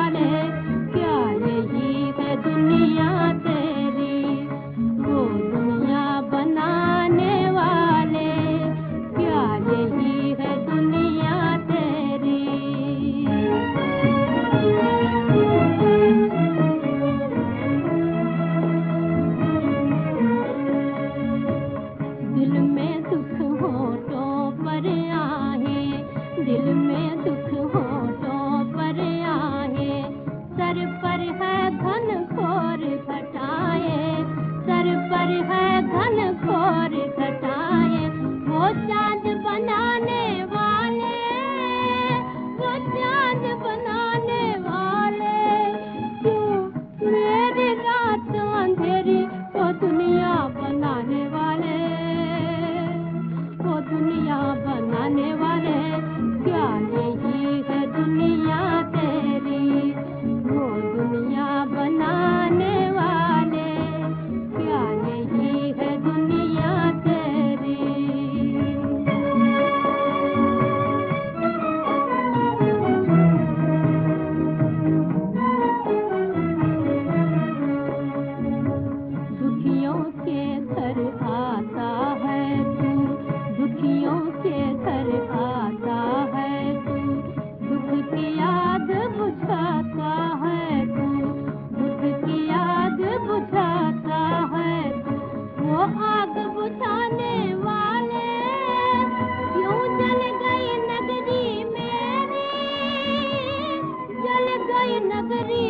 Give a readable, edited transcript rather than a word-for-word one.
वाले, क्या यही है दुनिया तेरी? वो दुनिया बनाने वाले, क्या यही है दुनिया तेरी? दिल में दुख होठों पर आहे, दिल में दुख होठों पर आहे, सर पर है घनघोर घटाए, सर पर है घनघोर घटाए। वो चांद बनाने वाले, वो चांद बनाने वाले, क्यों मेरी रात अंधेरी? वो दुनिया बनाने वाले, वो दुनिया बनाने वाले, क्या यही है दुनिया तेरी? वो दुनिया बनाने वाले, क्या यही है दुनिया तेरी? दुखियों के घर आता है तू, दुखियों के घर आता है तू, दुख की याद बुझाता है तू, दुख की याद बुझाता है तू। वो आग बुझाने वाले, क्यों जल गई नगरी मेरी, जल गई नगरी